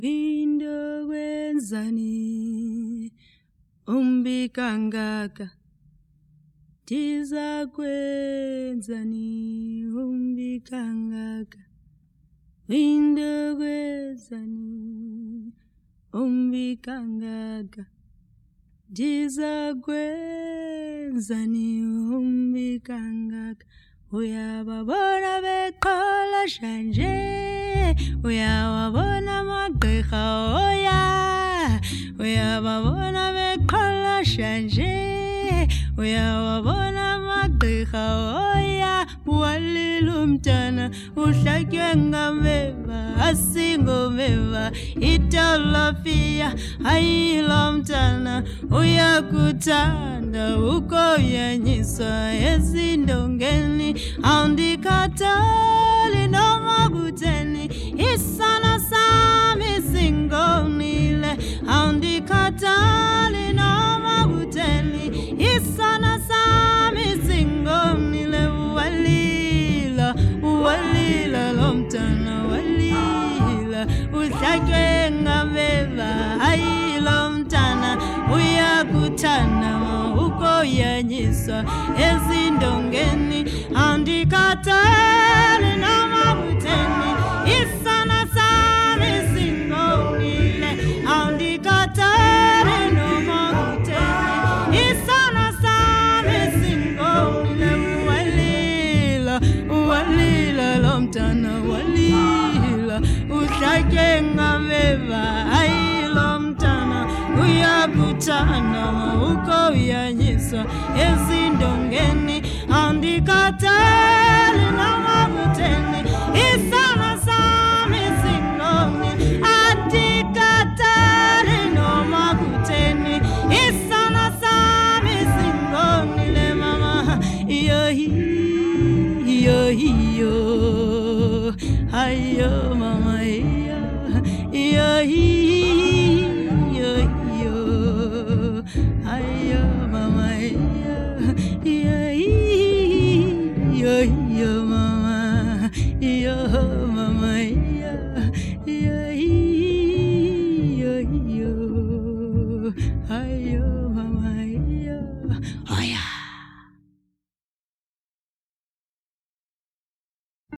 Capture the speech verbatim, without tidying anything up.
Into kwenzani umbikangaka tiza kwenzani umbikangaka Into kwenzani umbikangaka tiza kwenzani umbikangaka Uyababona beqala shanje uyababona magqirha oya uyababona beqala shanje uyababona magqirha oya walila umntana uhlatywe ngameva asingomeva itolofia ayilo mntana uyakuthanda ukoyanyiswa ezindongeni awundikhathali noma kutheni isana sami singonile awundikhathali noma kutheni isana sami singonile walila walila lo mntana walila uhlatywe ngameva ayilo mntana uyakuthanda ukoyanyiswa ezindongeni awundikhathali noma kutheni isana sami singonile awundikhathali noma kutheni isana sami singonile walila walila lo mntana walila uhlatywe ngameva ayilo mntana uyakuthanda ukoyanyiswa ezindongeni awundikhathali noma kutheni isana sami singonile andikhathali noma kutheni isana sami singonile mama iyo iyo iyo ayo mama iyo iyo